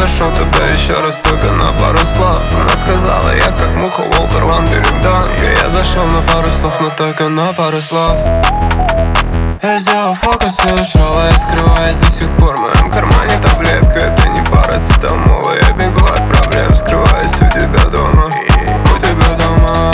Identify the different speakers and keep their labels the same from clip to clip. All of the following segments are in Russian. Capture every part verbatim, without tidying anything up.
Speaker 1: зашел туда еще раз, только на пару слов. Она сказала, я как муха, Уолтер Ван Берендонг. И я зашел на пару слов, но только на пару слов. Я сделал фокус и ушел, а я скрываюсь до сих пор. В моем кармане таблетка, это не парацетамол. Я бегу от проблем, скрываюсь у тебя дома. У тебя дома,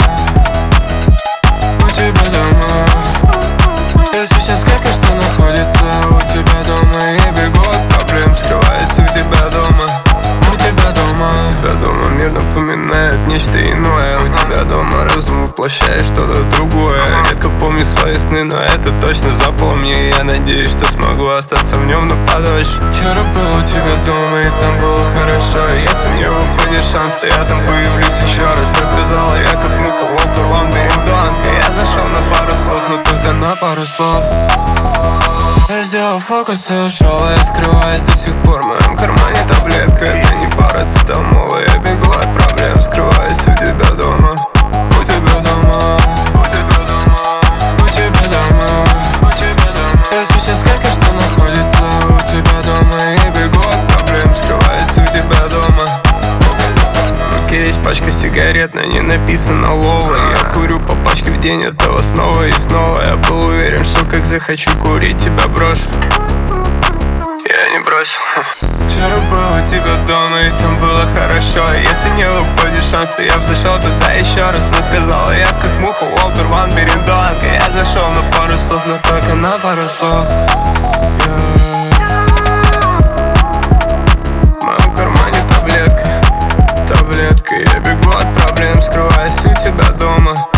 Speaker 1: у тебя дома. Я сейчас как и что находится у тебя дома. Я бегу от проблем, скрываюсь у тебя дома. У тебя дома, у тебя дома мир напоминает нечто иное. У тебя дома разум воплощает что-то другое. Редко помню свои сны, но это точно запомни. И я надеюсь, что смогу остаться в нем на подольше. Вчера был у тебя дома, и там было хорошо. И если мне выпадет шанс, то я там появлюсь еще раз. Она сказала, я как муха, Уолтер Ван Берендонг. И я зашел на пару слов, но только на пару слов. Я сделал фокус и ушел, а я скрываюсь до сих пор. В моем кармане таблетка, это не парацетамол. Я бегу от проблем, скрываюсь у тебя дома. У тебя дома, у тебя дома, у тебя дома, у тебя дома. Я сейчас как и что находится у тебя дома. Я бегу от проблем, скрываюсь у тебя дома. В руке есть пачка сигарет, на ней написано Лола. Я курю по пачке в день, этого снова и снова. Я был уверен, что как захочу курить, тебя брошу. Я не бросил. Вчера был у тебя дома, и там было хорошо. Если не выпадет шанс, то я б зашел туда еще раз. Она сказала, я как муха, Уолтер Ван Берендонг. И я зашел на пару слов, но только на пару слов. В моем кармане таблетка, таблетка. Я бегу от проблем, скрываюсь у тебя дома.